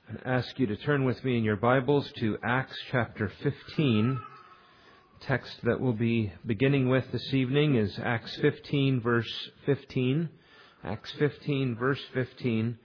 I ask you to turn with me in your Bibles to Acts chapter 15. The text that we'll be beginning with this evening is Acts 15, verse 15. Acts 15, verse 15.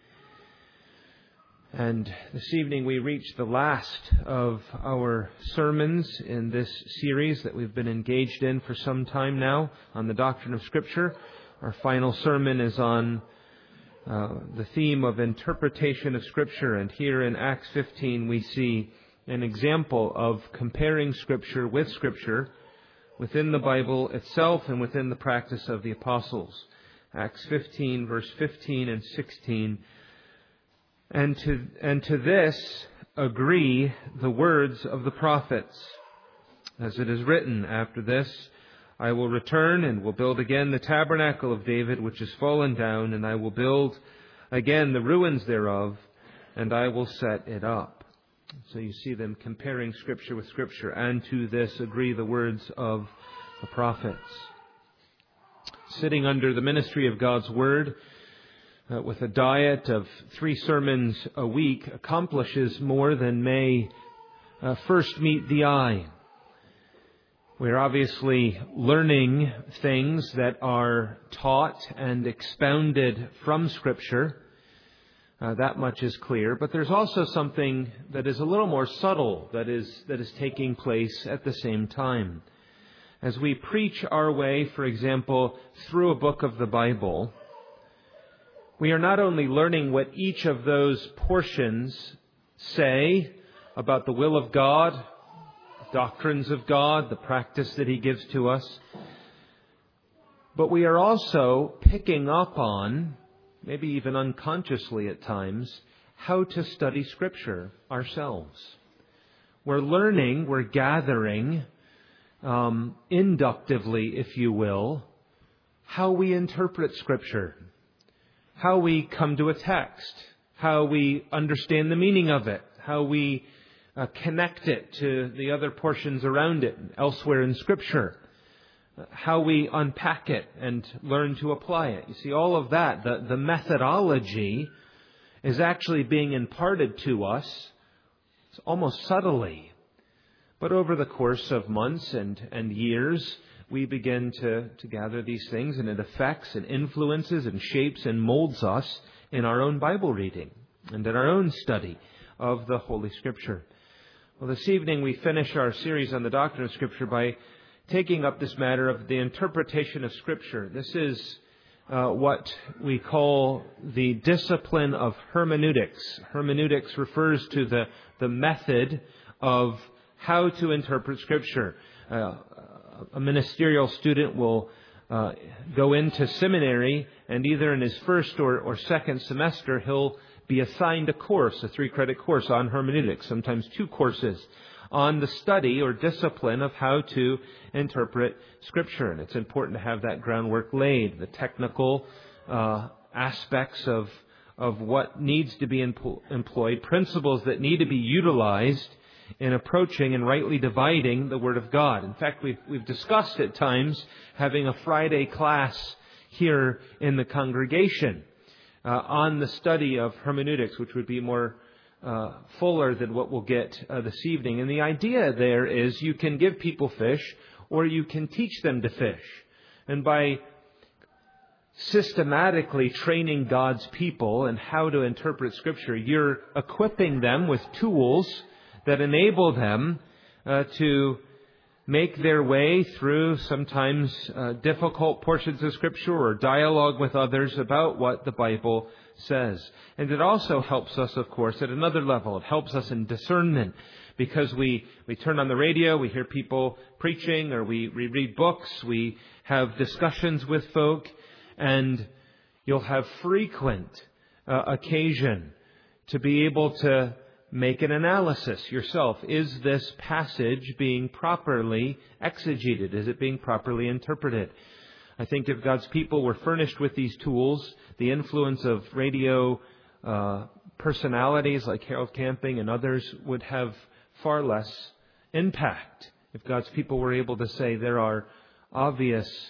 And this evening we reach the last of our sermons in this series that we've been engaged in for some time now on the doctrine of Scripture. Our final sermon is on the theme of interpretation of Scripture. And here in Acts 15 we see an example of comparing Scripture with Scripture within the Bible itself and within the practice of the apostles. Acts 15, verse 15 and 16. And to this agree the words of the prophets, as it is written, after this I will return and will build again the tabernacle of David, which is fallen down, and I will build again the ruins thereof, and I will set it up. So you see them comparing Scripture with Scripture, and to this agree the words of the prophets. Sitting under the ministry of God's Word, with a diet of 3 sermons a week, accomplishes more than may first meet the eye. We're obviously learning things that are taught and expounded from Scripture. That much is clear. But there's also something that is a little more subtle that is taking place at the same time. As we preach our way, for example, through a book of the Bible, we are not only learning what each of those portions say about the will of God, doctrines of God, the practice that He gives to us, but we are also picking up on, maybe even unconsciously at times, how to study Scripture ourselves. We're learning, we're gathering, inductively, if you will, how we interpret Scripture, how we come to a text, how we understand the meaning of it, how we connect it to the other portions around it elsewhere in Scripture, how we unpack it and learn to apply it. You see, all of that, the methodology is actually being imparted to us almost subtly. But over the course of months and years, we begin to gather these things, and it affects and influences and shapes and molds us in our own Bible reading and in our own study of the Holy Scripture. Well, this evening we finish our series on the doctrine of Scripture by taking up this matter of the interpretation of Scripture. This is what we call the discipline of hermeneutics. Hermeneutics refers to the method of how to interpret Scripture. A ministerial student will go into seminary, and either in his first or second semester he'll be assigned a course, a 3-credit course on hermeneutics, sometimes 2 courses on the study or discipline of how to interpret Scripture. And it's important to have that groundwork laid, the technical aspects of what needs to be employed, principles that need to be utilized in approaching and rightly dividing the Word of God. In fact, we've discussed at times having a Friday class here in the congregation on the study of hermeneutics, which would be more fuller than what we'll get this evening. And the idea there is you can give people fish or you can teach them to fish. And by systematically training God's people in how to interpret Scripture, you're equipping them with tools that enable them to make their way through sometimes difficult portions of Scripture or dialogue with others about what the Bible says. And it also helps us, of course, at another level. It helps us in discernment, because we turn on the radio, we hear people preaching, or we read books, we have discussions with folk, and you'll have frequent occasion to be able to make an analysis yourself. Is this passage being properly exegeted? Is it being properly interpreted? I think if God's people were furnished with these tools, the influence of radio personalities like Harold Camping and others would have far less impact. If God's people were able to say there are obvious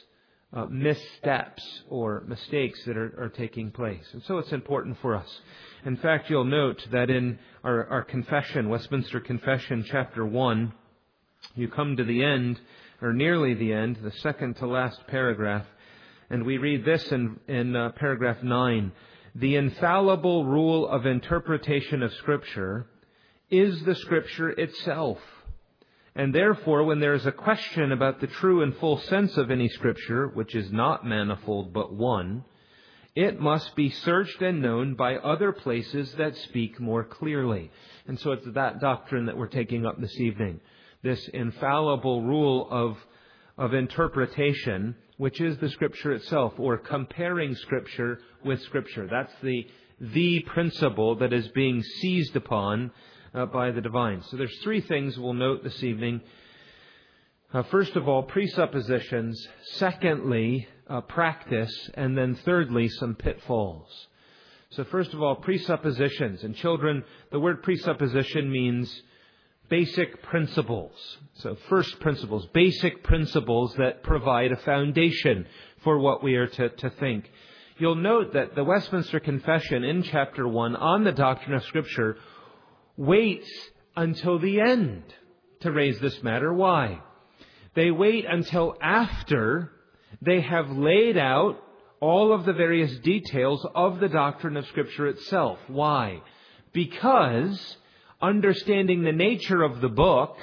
missteps or mistakes that are taking place. And so it's important for us. In fact, you'll note that in our confession, Westminster Confession, chapter 1, you come to the end, or nearly the end, the second to last paragraph, and we read this in paragraph 9. The infallible rule of interpretation of Scripture is the Scripture itself. And therefore, when there is a question about the true and full sense of any Scripture, which is not manifold but one, it must be searched and known by other places that speak more clearly. And so it's that doctrine that we're taking up this evening. This infallible rule of interpretation, which is the Scripture itself, or comparing Scripture with Scripture. That's the principle that is being seized upon by the divine. So there's three things we'll note this evening. First of all, presuppositions. Secondly, practice. And then thirdly, some pitfalls. So first of all, presuppositions. And children, the word presupposition means basic principles. So first principles, basic principles that provide a foundation for what we are to think. You'll note that the Westminster Confession in chapter 1 on the doctrine of Scripture waits until the end to raise this matter. Why? They wait until after they have laid out all of the various details of the doctrine of Scripture itself. Why? Because understanding the nature of the book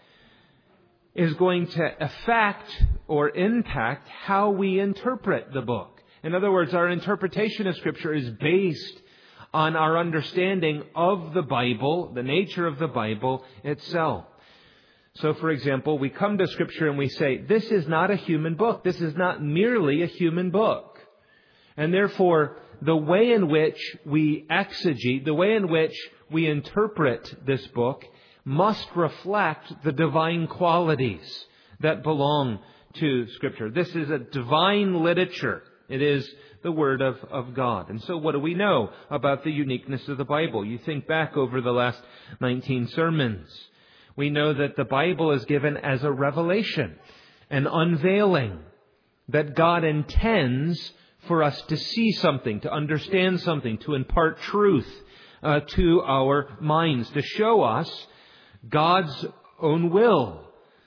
is going to affect or impact how we interpret the book. In other words, our interpretation of Scripture is based on our understanding of the Bible, the nature of the Bible itself. So, for example, we come to Scripture and we say, this is not a human book. This is not merely a human book. And therefore, the way in which we exegete, the way in which we interpret this book must reflect the divine qualities that belong to Scripture. This is a divine literature. It is the Word of God. And so what do we know about the uniqueness of the Bible? You think back over the last 19 sermons. We know that the Bible is given as a revelation, an unveiling, that God intends for us to see something, to understand something, to impart truth to our minds, to show us God's own will.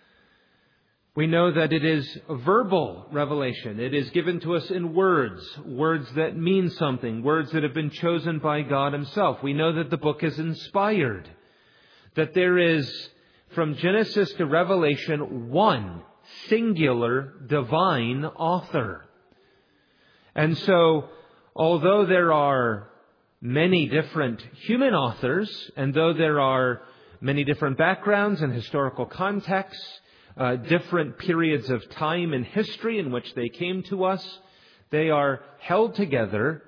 We know that it is a verbal revelation. It is given to us in words that mean something, words that have been chosen by God Himself. We know that the book is inspired, that there is, from Genesis to Revelation, one singular divine author. And so, although there are many different human authors, and though there are many different backgrounds and historical contexts, different periods of time in history in which they came to us, they are held together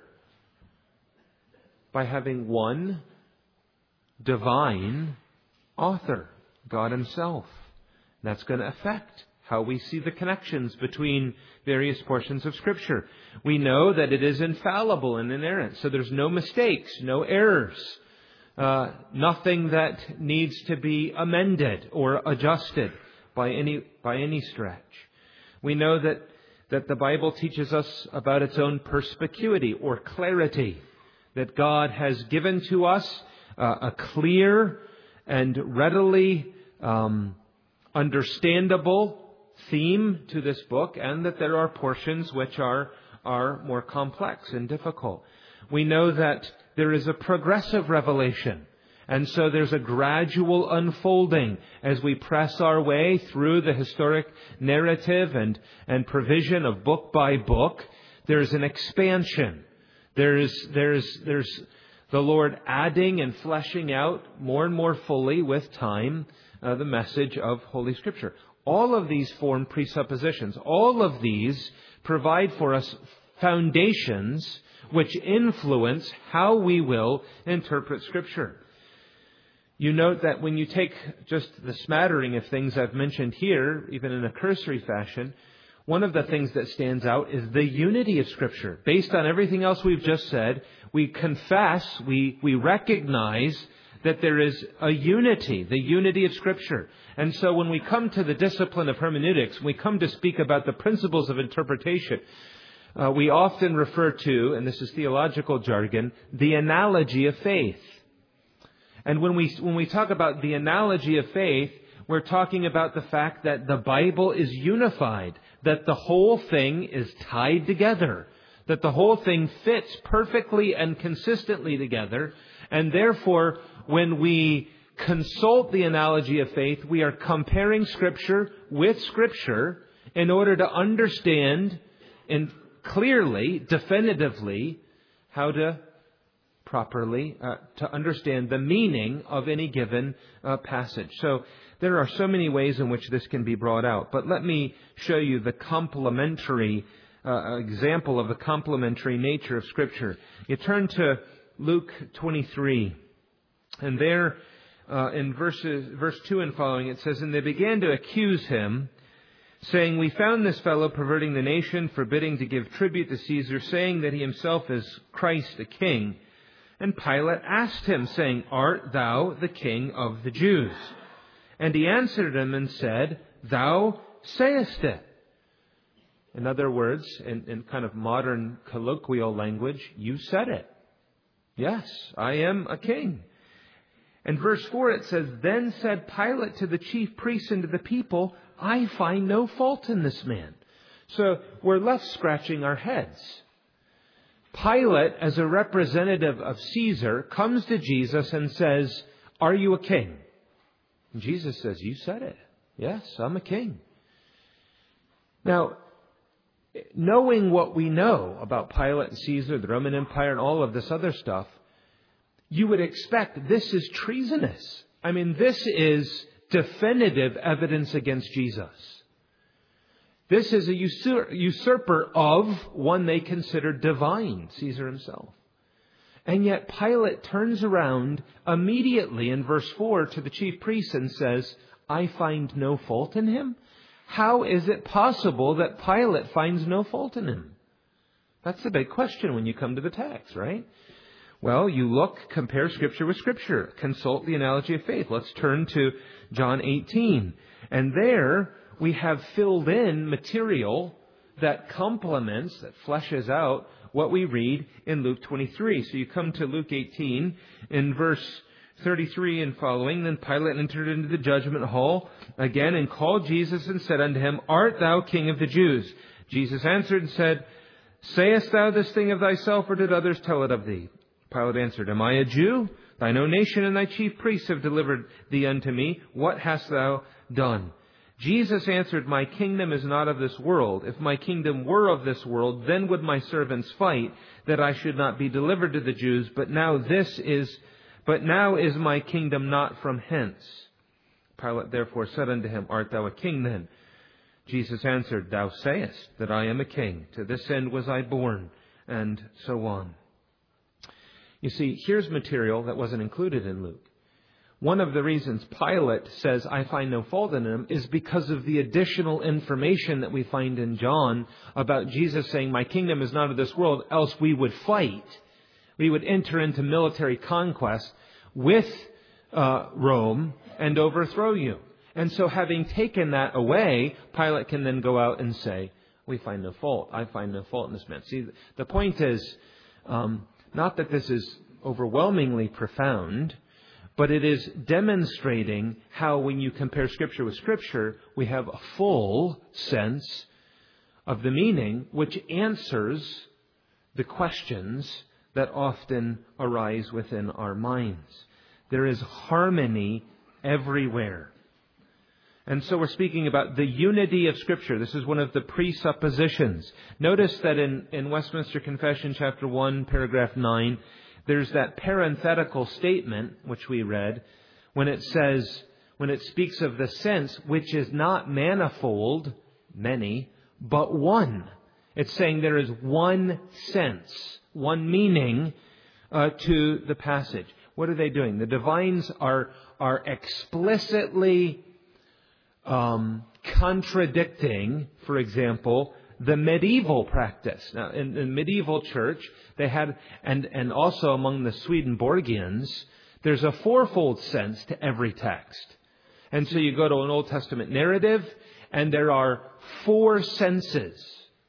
by having one divine author, God Himself. That's going to affect how we see the connections between various portions of Scripture. We know that it is infallible and inerrant, so there's no mistakes, no errors, nothing that needs to be amended or adjusted by any stretch. We know that the Bible teaches us about its own perspicuity or clarity, that God has given to us a clear and readily understandable theme to this book, and that there are portions which are more complex and difficult. We know that there is a progressive revelation. And so there's a gradual unfolding as we press our way through the historic narrative and provision of book by book. There's an expansion. There's the Lord adding and fleshing out more and more fully with time the message of Holy Scripture. All of these form presuppositions. All of these provide for us foundations which influence how we will interpret Scripture. You note that when you take just the smattering of things I've mentioned here, even in a cursory fashion, one of the things that stands out is the unity of Scripture. Based on everything else we've just said, we confess, we recognize that there is a unity, the unity of Scripture. And so when we come to the discipline of hermeneutics, when we come to speak about the principles of interpretation, we often refer to, and this is theological jargon, the analogy of faith. And when we talk about the analogy of faith, we're talking about the fact that the Bible is unified, that the whole thing is tied together, that the whole thing fits perfectly and consistently together. And therefore, when we consult the analogy of faith, we are comparing Scripture with Scripture in order to understand clearly, definitively, how to properly to understand the meaning of any given passage. So there are so many ways in which this can be brought out. But let me show you the complementary example of the complementary nature of Scripture. You turn to Luke 23, and there in verse 2 and following, it says, "And they began to accuse him, saying, 'We found this fellow perverting the nation, forbidding to give tribute to Caesar, saying that he himself is Christ the King.' And Pilate asked him, saying, 'Art thou the King of the Jews?' And he answered him and said, 'Thou sayest it.'" In other words, in kind of modern colloquial language, you said it. Yes, I am a king. And verse 4, it says, "Then said Pilate to the chief priests and to the people, 'I find no fault in this man.'" So we're left scratching our heads. Pilate, as a representative of Caesar, comes to Jesus and says, "Are you a king?" And Jesus says, "You said it. Yes, I'm a king." Now, knowing what we know about Pilate and Caesar, the Roman Empire, and all of this other stuff, you would expect this is treasonous. I mean, this is definitive evidence against Jesus. This is a usurper of one they consider divine, Caesar himself. And yet Pilate turns around immediately in verse 4 to the chief priests and says, "I find no fault in him." How is it possible that Pilate finds no fault in him? That's the big question when you come to the text, right? Well, you compare Scripture with Scripture. Consult the analogy of faith. Let's turn to John 18. And there we have filled in material that complements, that fleshes out what we read in Luke 23. So you come to Luke 18 in verse 33 and following. "Then Pilate entered into the judgment hall again and called Jesus and said unto him, 'Art thou King of the Jews?' Jesus answered and said, 'Sayest thou this thing of thyself, or did others tell it of thee?' Pilate answered, 'Am I a Jew? Thine own nation and thy chief priests have delivered thee unto me. What hast thou done?' Jesus answered, 'My kingdom is not of this world. If my kingdom were of this world, then would my servants fight, that I should not be delivered to the Jews. But now is my kingdom not from hence.' Pilate therefore said unto him, 'Art thou a king then?' Jesus answered, 'Thou sayest that I am a king. To this end was I born,' and so on." You see, here's material that wasn't included in Luke. One of the reasons Pilate says, "I find no fault in him," is because of the additional information that we find in John about Jesus saying, "My kingdom is not of this world, else we would fight." We would enter into military conquest with Rome and overthrow you. And so having taken that away, Pilate can then go out and say, "We find no fault. I find no fault in this man." See, the point is, not that this is overwhelmingly profound, but it is demonstrating how when you compare Scripture with Scripture, we have a full sense of the meaning, which answers the questions that often arise within our minds. There is harmony everywhere. And so we're speaking about the unity of Scripture. This is one of the presuppositions. Notice that in Westminster Confession, chapter 1, paragraph 9, there's that parenthetical statement, which we read, when it speaks of the sense, which is not manifold, many, but one. It's saying there is one sense, one meaning to the passage. What are they doing? The divines are explicitly contradicting, for example, the medieval practice. Now, in the medieval church, they had, and also among the Swedenborgians, There's a fourfold sense to every text. And so you go to an Old Testament narrative, and there are 4 senses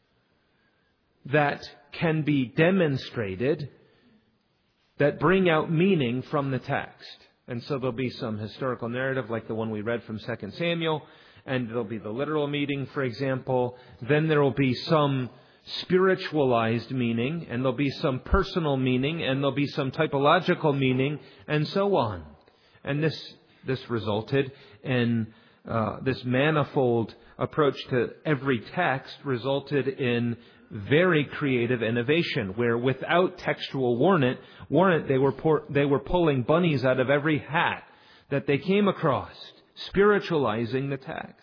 that can be demonstrated that bring out meaning from the text. And so there'll be some historical narrative like the one we read from 2 Samuel, and there'll be the literal meaning, for example. Then there will be some spiritualized meaning, and there'll be some personal meaning, and there'll be some typological meaning, and so on. And this resulted in this manifold approach to every text resulted in very creative innovation, where without textual warrant they were pulling bunnies out of every hat that they came across, spiritualizing the text.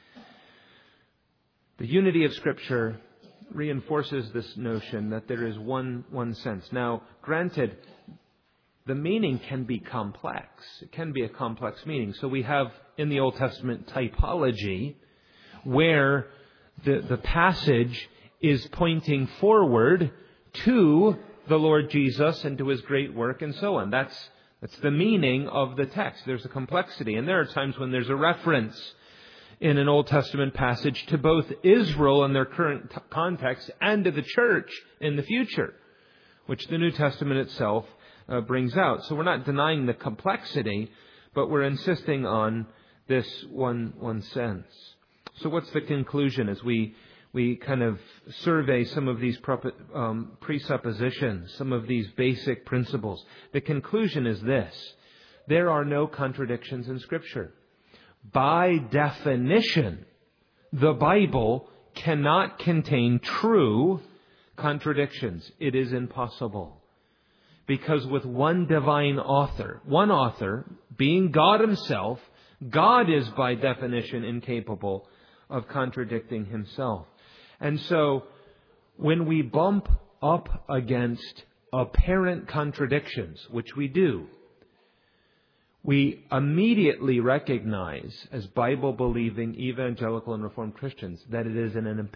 The unity of Scripture reinforces this notion that there is one sense. Now, granted, the meaning can be complex. It can be a complex meaning. So we have in the Old Testament typology where the passage is pointing forward to the Lord Jesus and to His great work and so on. That's the meaning of the text. There's a complexity. And there are times when there's a reference in an Old Testament passage to both Israel in their current context and to the church in the future, which the New Testament itself brings out. So we're not denying the complexity, but we're insisting on this one sense. So what's the conclusion as we kind of survey some of these presuppositions, some of these basic principles? The conclusion is this: there are no contradictions in Scripture. By definition, the Bible cannot contain true contradictions. It is impossible. Because with one divine author, one author being God Himself, God is by definition incapable of contradicting Himself. And so when we bump up against apparent contradictions, which we do, we immediately recognize as Bible-believing evangelical and Reformed Christians that it is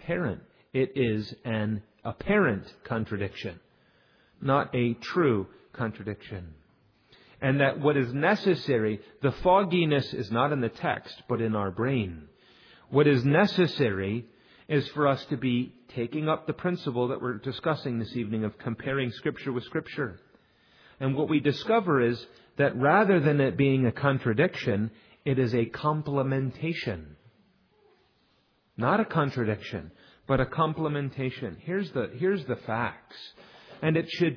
an apparent contradiction, not a true contradiction. And that what is necessary, the fogginess is not in the text, but in our brain. What is necessary is for us to be taking up the principle that we're discussing this evening of comparing Scripture with Scripture. And what we discover is that rather than it being a contradiction, it is a complementation. Not a contradiction, but a complementation. Here's the facts. And it should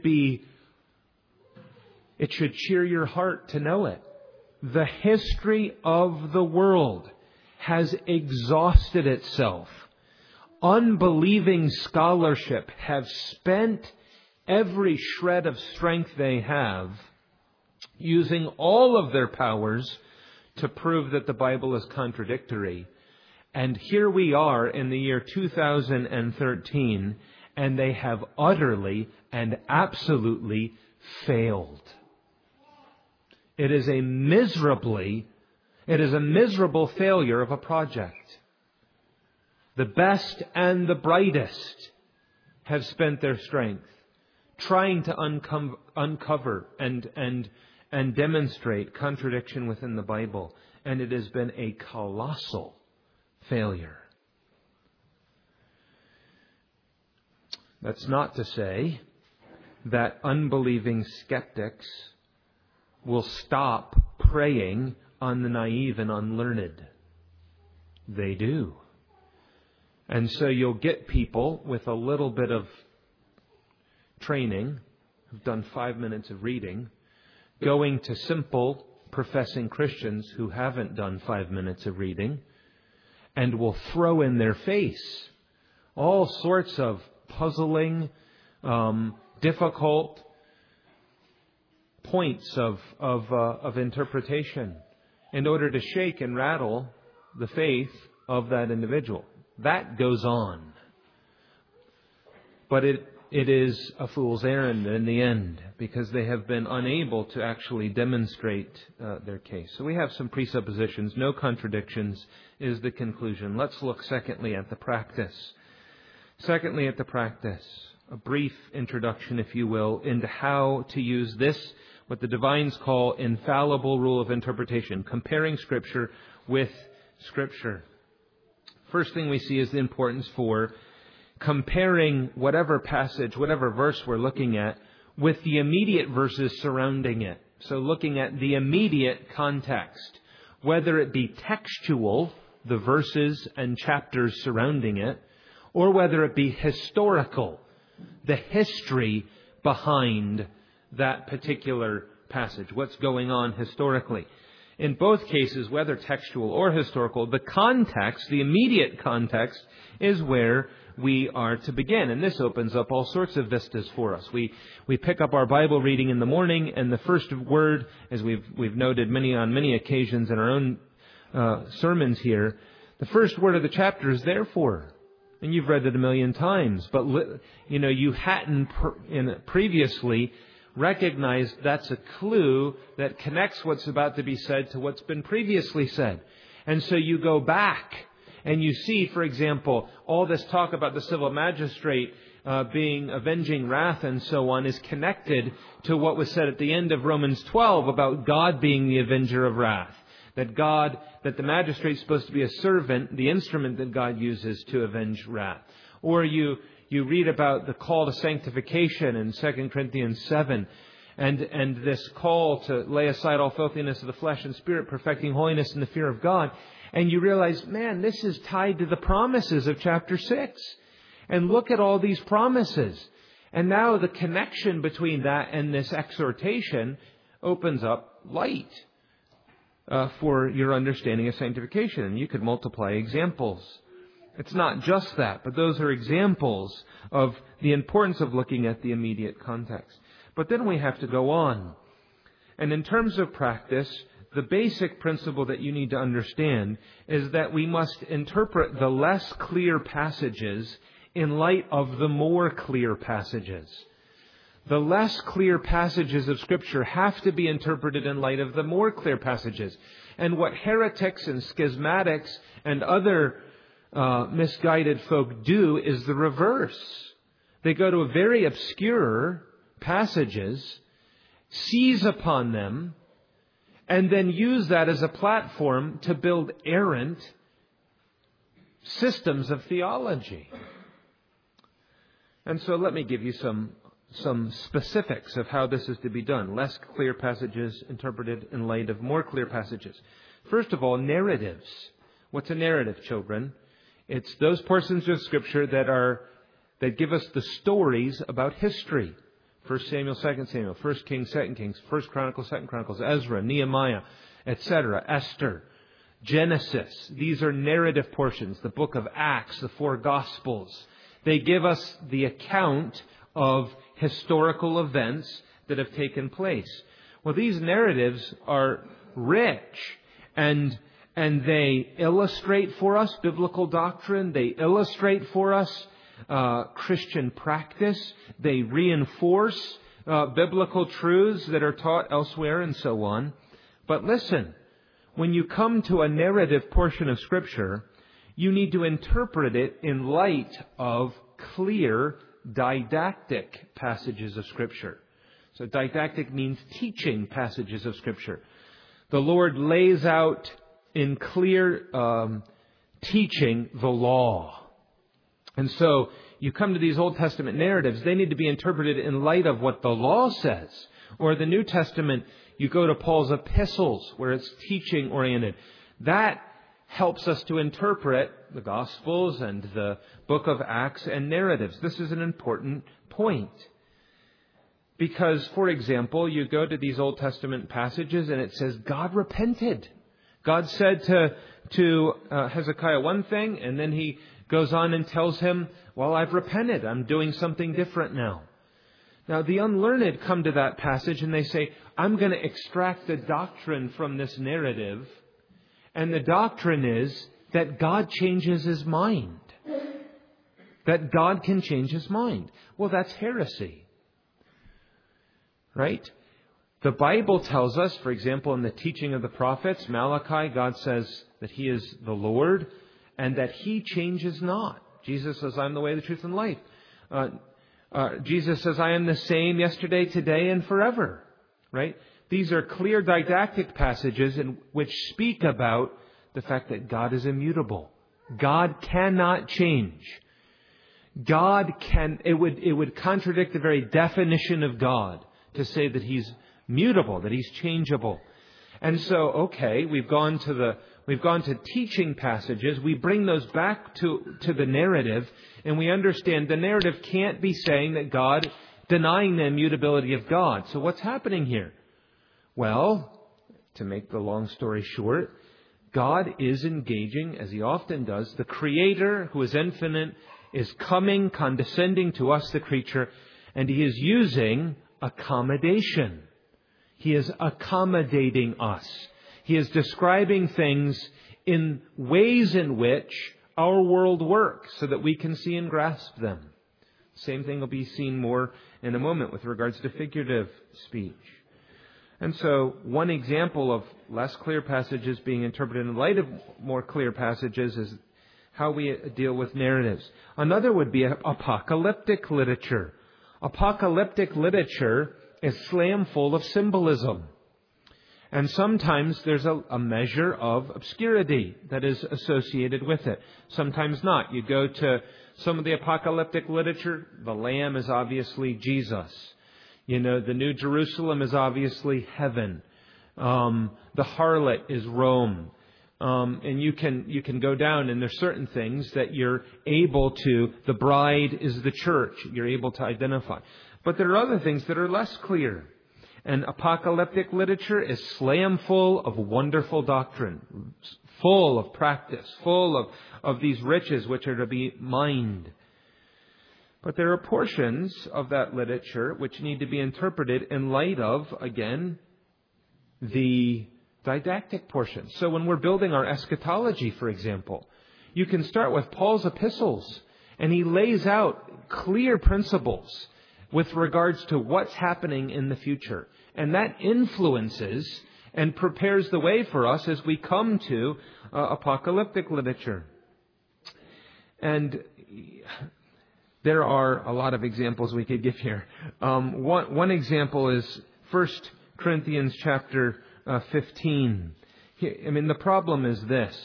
cheer your heart to know it. The history of the world has exhausted itself. Unbelieving scholarship have spent every shred of strength they have using all of their powers to prove that the Bible is contradictory. And here we are in the year 2013, and they have utterly and absolutely failed. It is a miserable failure of a project. The best and the brightest have spent their strength trying to uncover and demonstrate contradiction within the Bible. And it has been a colossal failure. That's not to say that unbelieving skeptics will stop preying on the naive and unlearned. They do. And so you'll get people with a little bit of training, who've done 5 minutes of reading, going to simple professing Christians who haven't done 5 minutes of reading, and will throw in their face all sorts of puzzling, difficult points of interpretation in order to shake and rattle the faith of that individual. That goes on. But it is a fool's errand in the end, because they have been unable to actually demonstrate their case. So we have some presuppositions. No contradictions is the conclusion. Let's look secondly at the practice. A brief introduction, if you will, into how to use this, what the divines call infallible rule of interpretation, comparing Scripture with Scripture. First thing we see is the importance for comparing whatever passage, whatever verse we're looking at, with the immediate verses surrounding it. So looking at the immediate context, whether it be textual, the verses and chapters surrounding it, or whether it be historical, the history behind that particular passage, what's going on historically. In both cases, whether textual or historical, the context, the immediate context, is where we are to begin. And this opens up all sorts of vistas for us. We pick up our Bible reading in the morning, and the first word, as we've noted on many occasions in our own sermons here, the first word of the chapter is therefore. And you've read it a million times, but you hadn't previously recognized that's a clue that connects what's about to be said to what's been previously said. And so you go back and you see, for example, all this talk about the civil magistrate being avenging wrath and so on is connected to what was said at the end of Romans 12 about God being the avenger of wrath. That the magistrate is supposed to be a servant, the instrument that God uses to avenge wrath. Or you read about the call to sanctification in 2 Corinthians 7, and this call to lay aside all filthiness of the flesh and spirit, perfecting holiness in the fear of God. And you realize, man, this is tied to the promises of chapter 6. And look at all these promises. And now the connection between that and this exhortation opens up light for your understanding of sanctification. And you could multiply examples. It's not just that, but those are examples of the importance of looking at the immediate context. But then we have to go on. And in terms of practice, the basic principle that you need to understand is that we must interpret the less clear passages in light of the more clear passages. The less clear passages of Scripture have to be interpreted in light of the more clear passages. And what heretics and schismatics and other misguided folk do is the reverse. They go to very obscure passages, seize upon them, and then use that as a platform to build errant systems of theology. And so let me give you some specifics of how this is to be done. Less clear passages interpreted in light of more clear passages. First of all, narratives. What's a narrative, children? It's those portions of Scripture that give us the stories about history. 1 Samuel, 2 Samuel, 1 Kings, 2 Kings, 1 Chronicles, 2 Chronicles, Ezra, Nehemiah, etc., Esther, Genesis. These are narrative portions. The book of Acts, the 4 Gospels. They give us the account of historical events that have taken place. Well, these narratives are rich and they illustrate for us biblical doctrine. They illustrate for us Christian practice. They reinforce biblical truths that are taught elsewhere and so on. But listen, when you come to a narrative portion of Scripture, you need to interpret it in light of clear didactic passages of Scripture. So didactic means teaching passages of Scripture. The Lord lays out in clear teaching the law. And so you come to these Old Testament narratives, they need to be interpreted in light of what the law says. Or the New Testament, you go to Paul's epistles where it's teaching oriented. That helps us to interpret the Gospels and the book of Acts and narratives. This is an important point. Because, for example, you go to these Old Testament passages and it says God repented. God said to Hezekiah one thing, and then he goes on and tells him, well, I've repented. I'm doing something different now. Now, the unlearned come to that passage and they say, I'm going to extract the doctrine from this narrative. And the doctrine is that God changes His mind. That God can change His mind. Well, that's heresy. Right? The Bible tells us, for example, in the teaching of the prophets, Malachi, God says that He is the Lord and that He changes not. Jesus says, I'm the way, the truth, and life. Jesus says, I am the same yesterday, today, and forever. right? These are clear didactic passages which speak about the fact that God is immutable. God cannot change. It would contradict the very definition of God to say that He's mutable, that He's changeable. And so, we've gone to teaching passages. We bring those back to the narrative, and we understand the narrative can't be saying that God, denying the immutability of God. So what's happening here? Well, to make the long story short, God is engaging, as He often does. The Creator, who is infinite, is coming, condescending to us, the creature, and He is using accommodation. He is accommodating us. He is describing things in ways in which our world works so that we can see and grasp them. Same thing will be seen more in a moment with regards to figurative speech. And so one example of less clear passages being interpreted in light of more clear passages is how we deal with narratives. Another would be apocalyptic literature. Apocalyptic literature is slam full of symbolism. And sometimes there's a measure of obscurity that is associated with it. Sometimes not. You go to some of the apocalyptic literature, the Lamb is obviously Jesus. The New Jerusalem is obviously heaven. The harlot is Rome. And you can go down, and there's certain things that you're able to, the bride is the church, you're able to identify. But there are other things that are less clear. And apocalyptic literature is slam full of wonderful doctrine, full of practice, full of these riches which are to be mined. But there are portions of that literature which need to be interpreted in light of, again, the didactic portion. So when we're building our eschatology, for example, you can start with Paul's epistles, and he lays out clear principles with regards to what's happening in the future. And that influences and prepares the way for us as we come to apocalyptic literature. And there are a lot of examples we could give here. One example is 1 Corinthians chapter 15. The problem is this.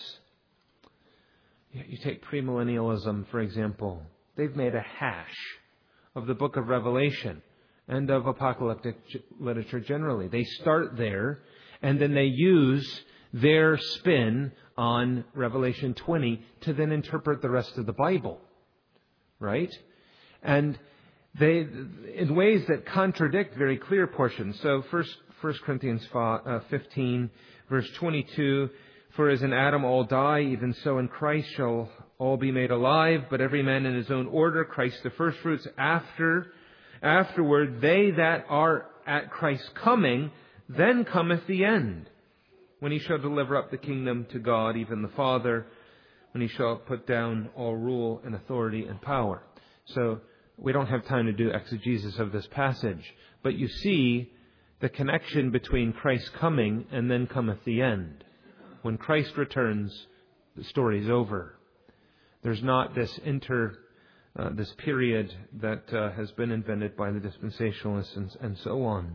You take premillennialism, for example. They've made a hash of the book of Revelation and of apocalyptic literature generally. They start there, and then they use their spin on Revelation 20 to then interpret the rest of the Bible. Right? And they, in ways that contradict very clear portions. So 1 Corinthians 15, verse 22, for as in Adam all die, even so in Christ shall all be made alive, but every man in his own order, Christ the firstfruits, afterward they that are at Christ's coming, then cometh the end, when He shall deliver up the kingdom to God, even the Father, when He shall put down all rule and authority and power. So we don't have time to do exegesis of this passage, but you see the connection between Christ's coming and then cometh the end. When Christ returns, the story's over. There's not this period that has been invented by the dispensationalists and so on.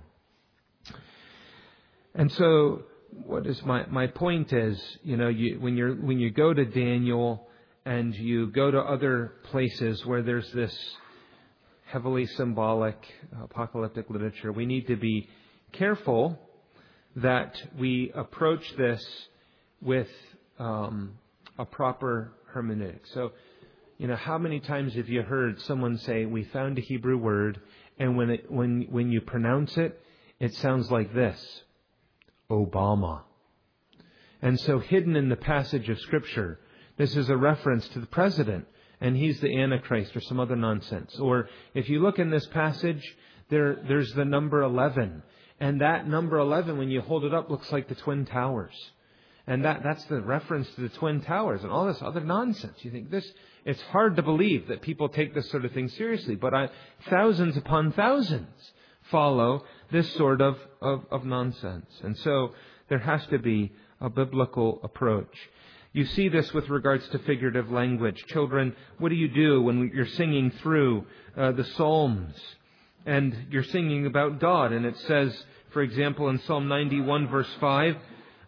And so, what is my point is, when you go to Daniel and you go to other places where there's this heavily symbolic apocalyptic literature, we need to be careful that we approach this with a proper hermeneutic. So, how many times have you heard someone say, we found a Hebrew word, and when you pronounce it, it sounds like this, Obama. And so hidden in the passage of Scripture, this is a reference to the president, and he's the Antichrist or some other nonsense. Or if you look in this passage, there's the number 11. And that number 11, when you hold it up, looks like the Twin Towers. And that's the reference to the Twin Towers and all this other nonsense. You think it's hard to believe that people take this sort of thing seriously. But thousands upon thousands follow this sort of nonsense. And so there has to be a biblical approach. You see this with regards to figurative language. Children, what do you do when you're singing through the Psalms? And you're singing about God, and it says, For example, in Psalm 91, verse 5,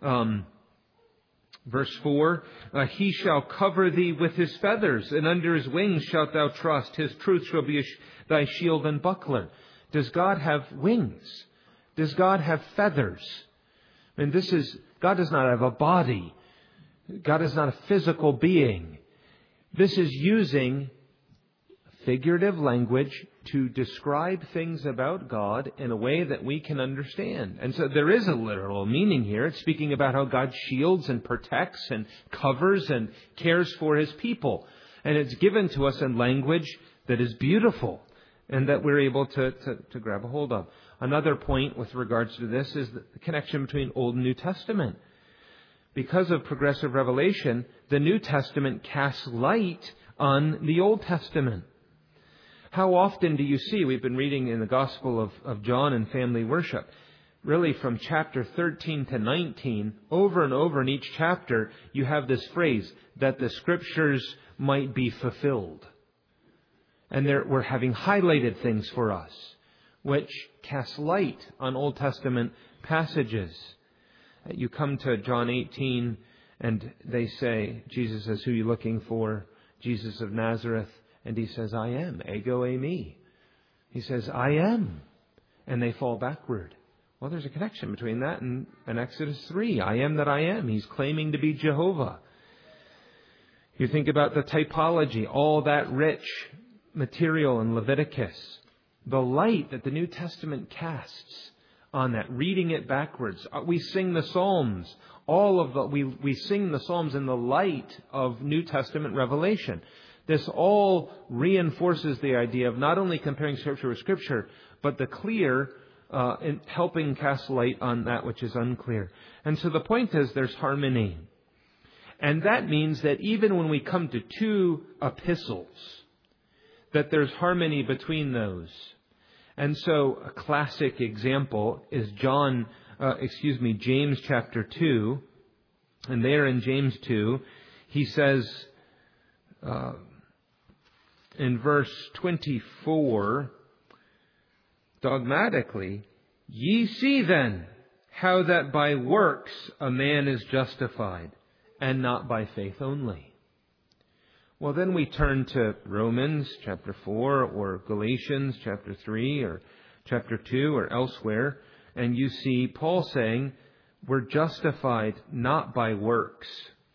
verse 4, He shall cover thee with His feathers, and under His wings shalt thou trust. His truth shall be thy shield and buckler. Does God have wings? Does God have feathers? And God does not have a body. God is not a physical being. This is using figurative language to describe things about God in a way that we can understand. And so there is a literal meaning here. It's speaking about how God shields and protects and covers and cares for His people. And it's given to us in language that is beautiful and that we're able to grab a hold of. Another point with regards to this is the connection between Old and New Testament. Because of progressive revelation, the New Testament casts light on the Old Testament. How often do you see, we've been reading in the Gospel of John and family worship, really from chapter 13 to 19, over and over in each chapter, you have this phrase, that the Scriptures might be fulfilled. And we're having highlighted things for us, which cast light on Old Testament passages. You come to John 18, and they say, Jesus says, who are you looking for? Jesus of Nazareth. And He says, I am. Ego eimi. He says, I am. And they fall backward. Well, there's a connection between that and Exodus 3. I am that I am. He's claiming to be Jehovah. You think about the typology, all that rich material in Leviticus. The light that the New Testament casts on that, reading it backwards. We sing the Psalms. We sing the Psalms in the light of New Testament revelation. This all reinforces the idea of not only comparing Scripture with Scripture, but the clear in helping cast light on that which is unclear. And so the point is there's harmony. And that means that even when we come to two epistles, that there's harmony between those. And so a classic example is James chapter 2. And there in James 2, he says, in verse 24, dogmatically, ye see then how that by works a man is justified, and not by faith only. Well, then we turn to Romans chapter 4 or Galatians chapter 3 or chapter 2 or elsewhere, and you see Paul saying we're justified not by works,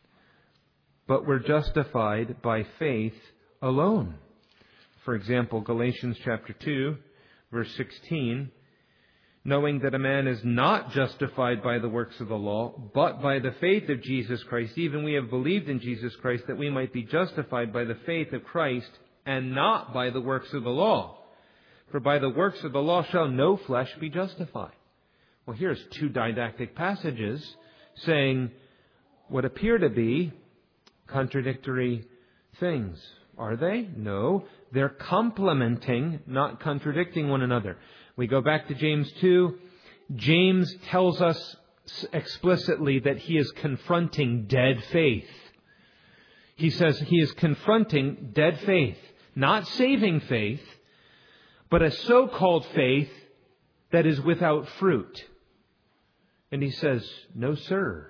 but we're justified by faith alone. For example, Galatians chapter 2, verse 16, knowing that a man is not justified by the works of the law, but by the faith of Jesus Christ. Even we have believed in Jesus Christ, that we might be justified by the faith of Christ, and not by the works of the law. For by the works of the law shall no flesh be justified. Well, here's two didactic passages saying what appear to be contradictory things. Are they? No. They're complementing, not contradicting one another. We go back to James 2. James tells us explicitly that he is confronting dead faith. He says he is confronting dead faith, not saving faith, but a so-called faith that is without fruit. And he says, no, sir.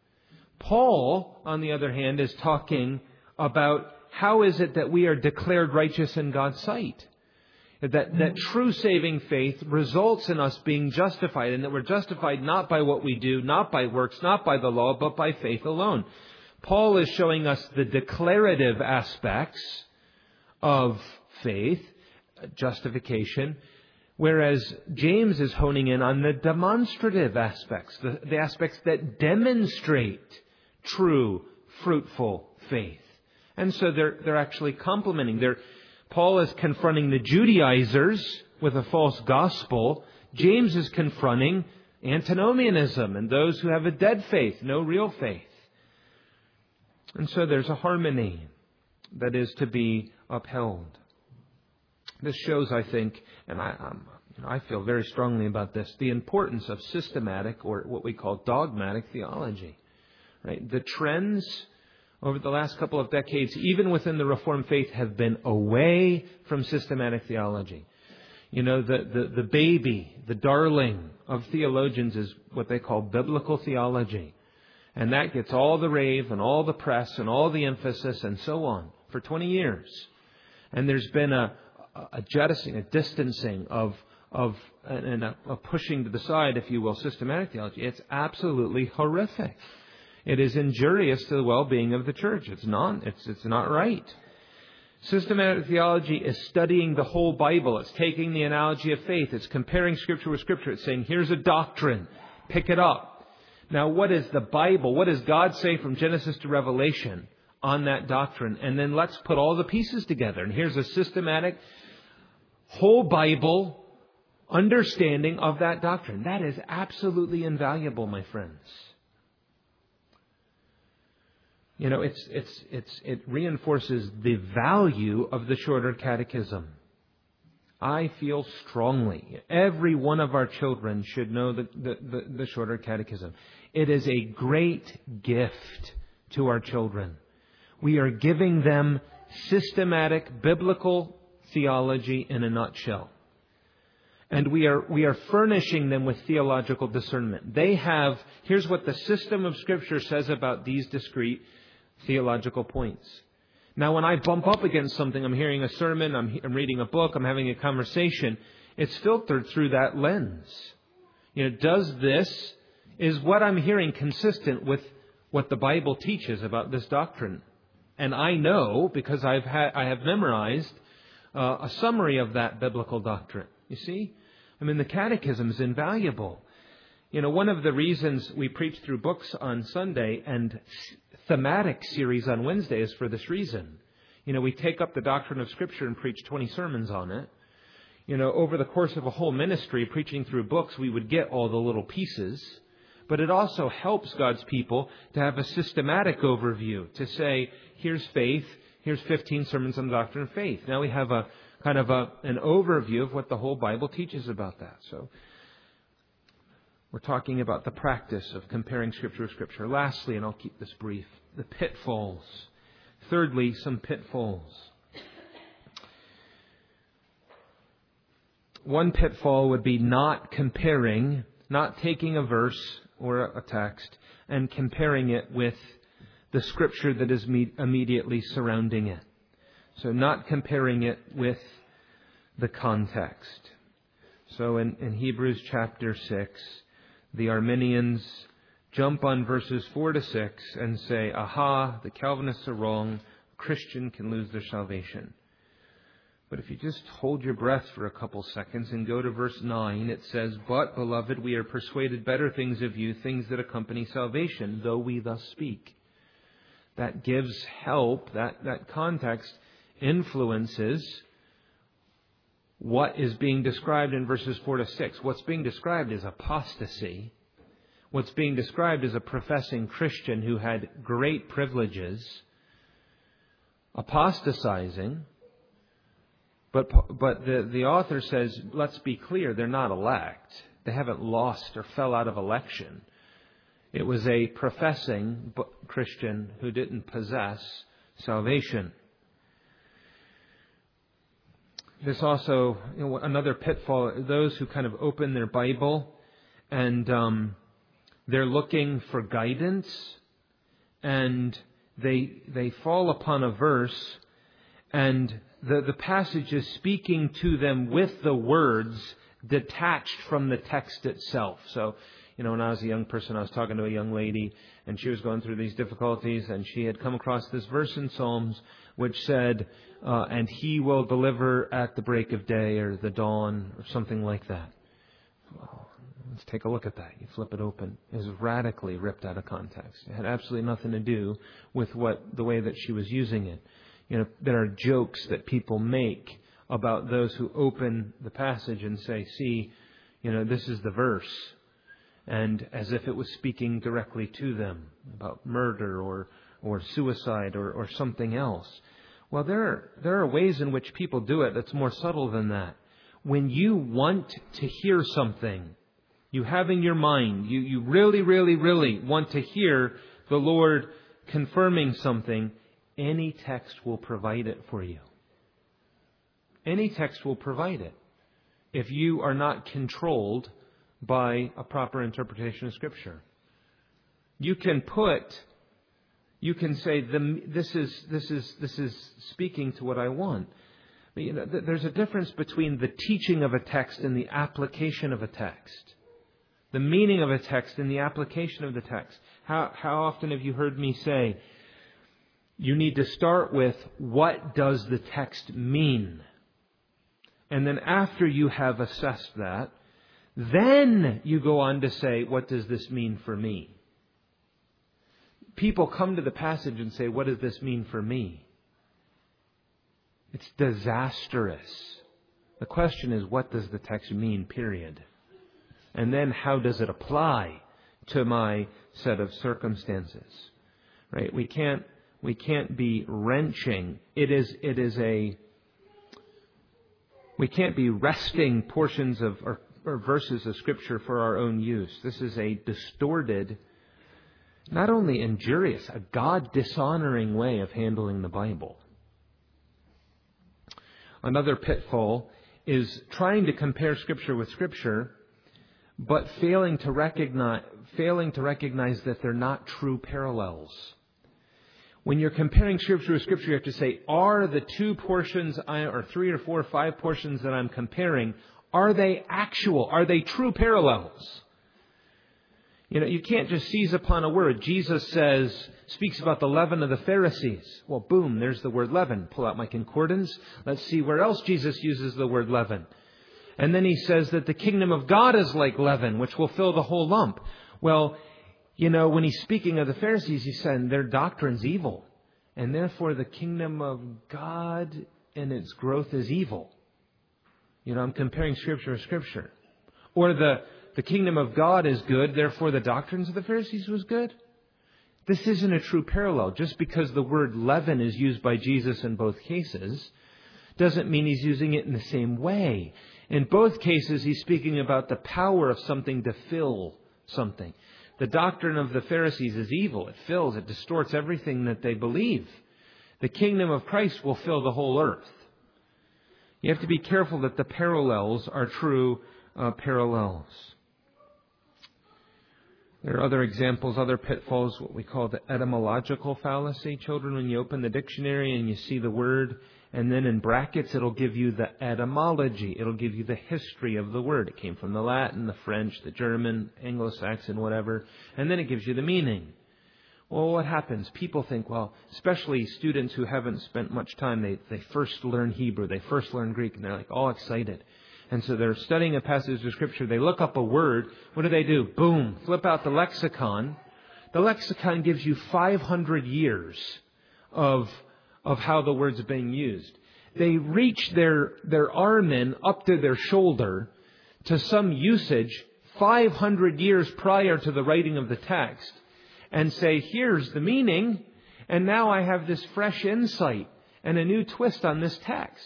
Paul, on the other hand, is talking about how is it that we are declared righteous in God's sight? That true saving faith results in us being justified, and that we're justified not by what we do, not by works, not by the law, but by faith alone. Paul is showing us the declarative aspects of faith, justification, whereas James is honing in on the demonstrative aspects, the aspects that demonstrate true, fruitful faith. And so they're actually complementing. Paul is confronting the Judaizers with a false gospel. James is confronting antinomianism and those who have a dead faith, no real faith. And so there's a harmony that is to be upheld. This shows, I think, and I feel very strongly about this, the importance of systematic, or what we call dogmatic theology. Right? The trends over the last couple of decades, even within the Reformed faith, have been away from systematic theology. The baby, the darling of theologians is what they call biblical theology. And that gets all the rave and all the press and all the emphasis and so on for 20 years. And there's been a jettisoning, a distancing of a pushing to the side, if you will, systematic theology. It's absolutely horrific. It is injurious to the well-being of the church. It's not right. Systematic theology is studying the whole Bible. It's taking the analogy of faith. It's comparing Scripture with Scripture. It's saying, here's a doctrine. Pick it up. Now, what is the Bible? What does God say from Genesis to Revelation on that doctrine? And then let's put all the pieces together. And here's a systematic, whole Bible understanding of that doctrine. That is absolutely invaluable, my friends. It reinforces the value of the Shorter Catechism. I feel strongly every one of our children should know the Shorter Catechism. It is a great gift to our children. We are giving them systematic biblical theology in a nutshell. And we are furnishing them with theological discernment. Here's what the system of Scripture says about these discrete theological points. Now, when I bump up against something, I'm hearing a sermon, I'm reading a book, I'm having a conversation, it's filtered through that lens. Is what I'm hearing consistent with what the Bible teaches about this doctrine? And I know, because I have memorized a summary of that biblical doctrine. You see? The catechism is invaluable. One of the reasons we preach through books on Sunday and thematic series on Wednesday is for this reason. We take up the doctrine of Scripture and preach 20 sermons on it. Over the course of a whole ministry, preaching through books, we would get all the little pieces. But it also helps God's people to have a systematic overview, to say, here's faith, here's 15 sermons on the doctrine of faith. Now we have a kind of an overview of what the whole Bible teaches about that. So we're talking about the practice of comparing Scripture with Scripture. Lastly, and I'll keep this brief, the pitfalls. Thirdly, some pitfalls. One pitfall would be not taking a verse or a text and comparing it with the Scripture that is immediately surrounding it. So not comparing it with the context. So in Hebrews chapter 6, the Arminians jump on verses 4 to 6 and say, aha, the Calvinists are wrong. A Christian can lose their salvation. But if you just hold your breath for a couple seconds and go to verse 9, it says, but, beloved, we are persuaded better things of you, things that accompany salvation, though we thus speak. That gives help, that context influences what is being described in verses 4 to 6. What's being described is apostasy. What's being described is a professing Christian who had great privileges, apostatizing. But the author says, let's be clear, they're not elect. They haven't lost or fell out of election. It was a professing Christian who didn't possess salvation. There's also another pitfall, those who kind of open their Bible and they're looking for guidance and they fall upon a verse and the passage is speaking to them with the words detached from the text itself. So, when I was a young person, I was talking to a young lady and she was going through these difficulties and she had come across this verse in Psalms which said, and he will deliver at the break of day or the dawn or something like that. Well, let's take a look at that. You flip it open. It was radically ripped out of context. It had absolutely nothing to do with the way that she was using it. There are jokes that people make about those who open the passage and say, see, this is the verse. And as if it was speaking directly to them about murder or suicide or something else. Well, there are ways in which people do it that's more subtle than that. When you want to hear something, you have in your mind, you really, really, really want to hear the Lord confirming something, any text will provide it for you. Any text will provide it. if you are not controlled by a proper interpretation of Scripture. You can say, this is speaking to what I want. But, there's a difference between the teaching of a text and the application of a text. The meaning of a text and the application of the text. How often have you heard me say, you need to start with, what does the text mean? And then after you have assessed that, then you go on to say, what does this mean for me? People come to the passage and say, what does this mean for me? It's disastrous. The question is, what does the text mean, period? And then how does it apply to my set of circumstances? Right? We can't be wrenching. We can't be wresting portions of or verses of Scripture for our own use. This is a distorted, not only injurious, a God-dishonoring way of handling the Bible. Another pitfall is trying to compare Scripture with Scripture, but failing to recognize that they're not true parallels. When you're comparing Scripture with Scripture, you have to say, are the two portions, or 3 or 4 or 5 portions that I'm comparing, are they actual? Are they true parallels? You can't just seize upon a word. Jesus speaks about the leaven of the Pharisees. Well, boom, there's the word leaven. Pull out my concordance. Let's see where else Jesus uses the word leaven. And then he says that the kingdom of God is like leaven, which will fill the whole lump. Well, when he's speaking of the Pharisees, he said their doctrine's evil. And therefore the kingdom of God and its growth is evil. I'm comparing Scripture with Scripture. Or the kingdom of God is good, therefore the doctrines of the Pharisees was good. This isn't a true parallel. Just because the word leaven is used by Jesus in both cases doesn't mean he's using it in the same way. In both cases, he's speaking about the power of something to fill something. The doctrine of the Pharisees is evil. It fills, it distorts everything that they believe. The kingdom of Christ will fill the whole earth. You have to be careful that the parallels are true parallels. There are other examples, other pitfalls, what we call the etymological fallacy. Children, when you open the dictionary and you see the word, and then in brackets it'll give you the etymology. It'll give you the history of the word. It came from the Latin, the French, the German, Anglo-Saxon, whatever. And then it gives you the meaning. Well, what happens? People think, especially students who haven't spent much time, they first learn Hebrew, they first learn Greek, and they're like all excited. And so they're studying a passage of Scripture. They look up a word. What do? Boom. Flip out the lexicon. The lexicon gives you 500 years of how the word's being used. They reach their arm in up to their shoulder to some usage 500 years prior to the writing of the text and say, here's the meaning. And now I have this fresh insight and a new twist on this text.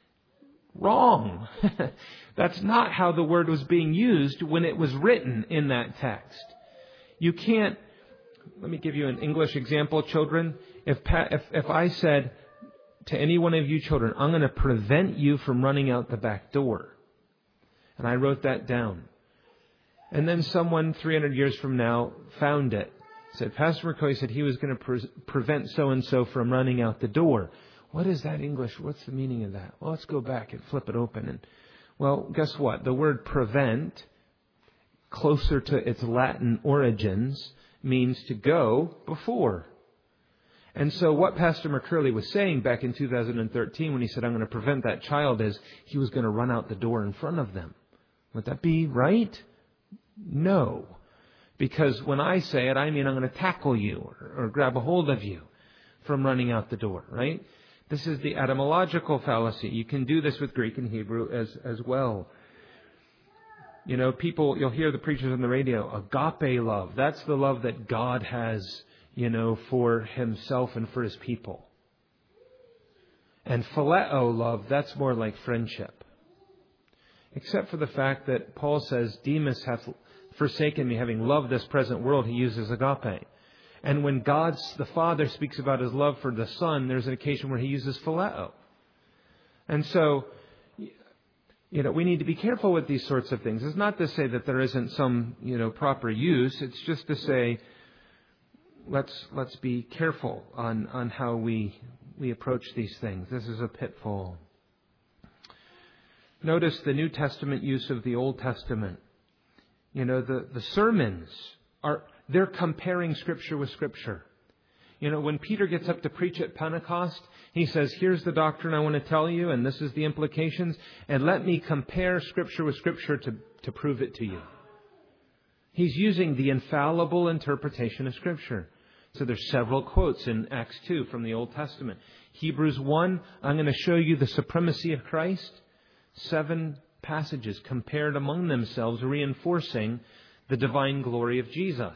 Wrong. That's not how the word was being used when it was written in that text. You can't. Let me give you an English example, children. If I said to any one of you children, I'm going to prevent you from running out the back door, and I wrote that down, and then someone 300 years from now found it, said, Pastor McCoy said he was going to prevent so-and-so from running out the door. What is that English? What's the meaning of that? Well, let's go back and flip it open. Well, guess what? The word prevent, closer to its Latin origins, means to go before. And so what Pastor McCurley was saying back in 2013 when he said, I'm going to prevent that child, is he was going to run out the door in front of them. Would that be right? No. Because when I say it, I mean I'm going to tackle you or grab a hold of you from running out the door, right? This is the etymological fallacy. You can do this with Greek and Hebrew as well. People, you'll hear the preachers on the radio, agape love. That's the love that God has, for himself and for his people. And phileo love, that's more like friendship. Except for the fact that Paul says, Demas hath forsaken me, having loved this present world. He uses agape. And when God the Father speaks about his love for the Son, there's an occasion where he uses phileo. And so We need to be careful with these sorts of things. It's not to say that there isn't some, proper use. It's just to say, let's be careful on how we approach these things. This is a pitfall. Notice the New Testament use of the Old Testament. The sermons they're comparing Scripture with Scripture. When Peter gets up to preach at Pentecost, he says, here's the doctrine I want to tell you, and this is the implications, and let me compare Scripture with Scripture to prove it to you. He's using the infallible interpretation of Scripture. So there's several quotes in Acts 2 from the Old Testament. Hebrews 1, I'm going to show you the supremacy of Christ. 7 passages compared among themselves, reinforcing the divine glory of Jesus.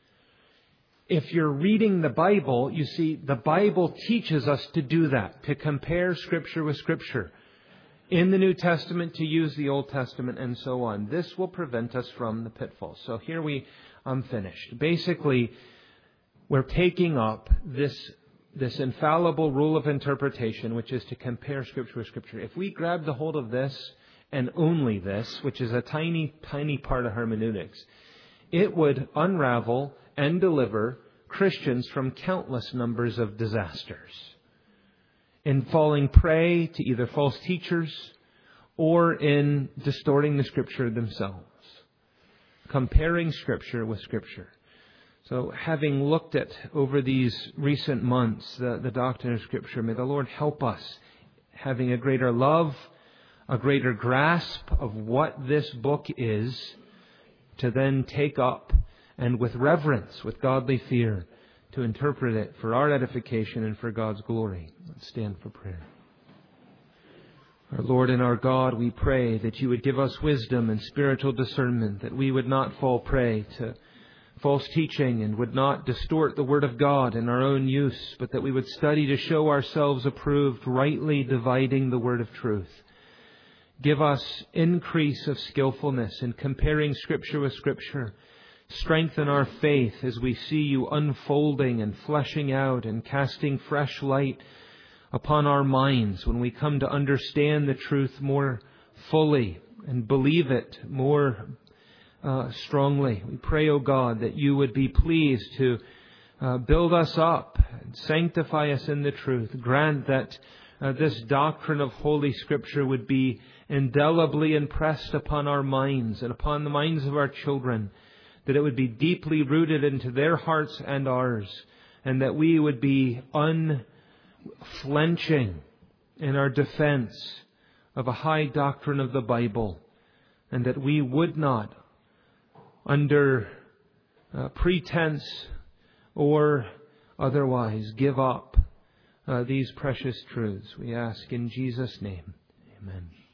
If you're reading the Bible, you see, the Bible teaches us to do that, to compare Scripture with Scripture. In the New Testament, to use the Old Testament, and so on. This will prevent us from the pitfalls. So here I'm finished. Basically, we're taking up this infallible rule of interpretation, which is to compare Scripture with Scripture. If we grab the hold of this, and only this, which is a tiny, tiny part of hermeneutics, it would unravel and deliver Christians from countless numbers of disasters in falling prey to either false teachers or in distorting the Scripture themselves. Comparing Scripture with Scripture. So having looked at over these recent months the doctrine of Scripture, may the Lord help us having a greater love, a greater grasp of what this book is, to then take up and with reverence, with godly fear, to interpret it for our edification and for God's glory. Let's stand for prayer. Our Lord and our God, we pray that you would give us wisdom and spiritual discernment, that we would not fall prey to false teaching and would not distort the Word of God in our own use, but that we would study to show ourselves approved, rightly dividing the Word of truth. Give us increase of skillfulness in comparing Scripture with Scripture. Strengthen our faith as we see you unfolding and fleshing out and casting fresh light upon our minds when we come to understand the truth more fully and believe it more strongly. We pray, O God, that you would be pleased to build us up and sanctify us in the truth. Grant that this doctrine of Holy Scripture would be indelibly impressed upon our minds and upon the minds of our children, that it would be deeply rooted into their hearts and ours, and that we would be unflinching in our defense of a high doctrine of the Bible, and that we would not, under pretense or otherwise, give up these precious truths. We ask in Jesus' name. Amen.